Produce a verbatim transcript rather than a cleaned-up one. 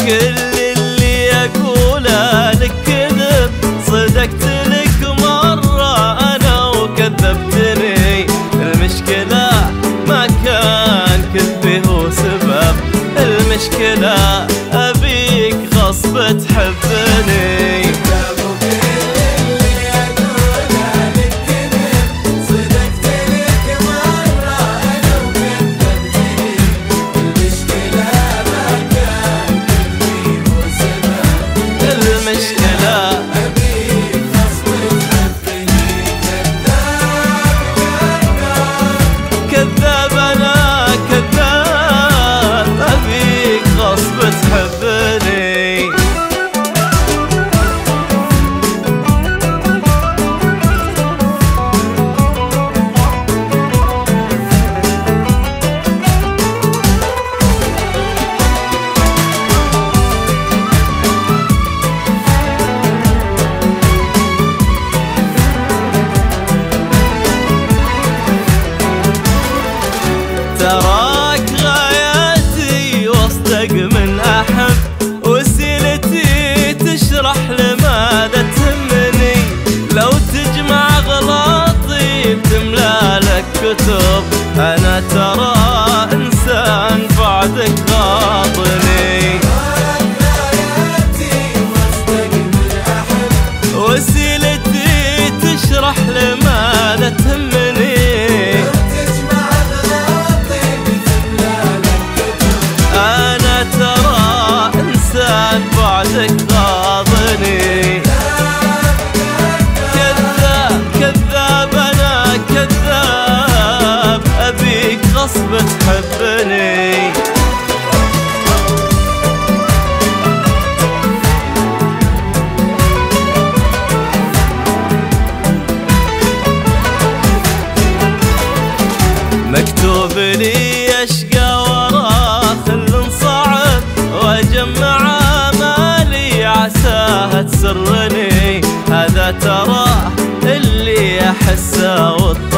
كل اللي اقوله لك كذب، صدقت لك مرة انا وكذبتني. المشكلة ما كان كذبي هو سبب، المشكلة ابيك غصب تحبني. كذاب انا كذاب، ابيك غصب تحبني. تراك غاياتي وصدق من أحب، وسيلتي تشرح لماذا تهمني. لو تجمع غلاطي بتملى لك كتب، أنا ترى إنسان بعدك غاضني. وسيلتي تشرح لماذا تهمني. أنا ترى إنسان بعدك غاضني. كذاب كذاب أنا كذاب، أبيك غصب تحبني. مكتوب لي أشقى وراه خل صعب، واجمع امالي عساها تسرني. هذا تراه اللي احسه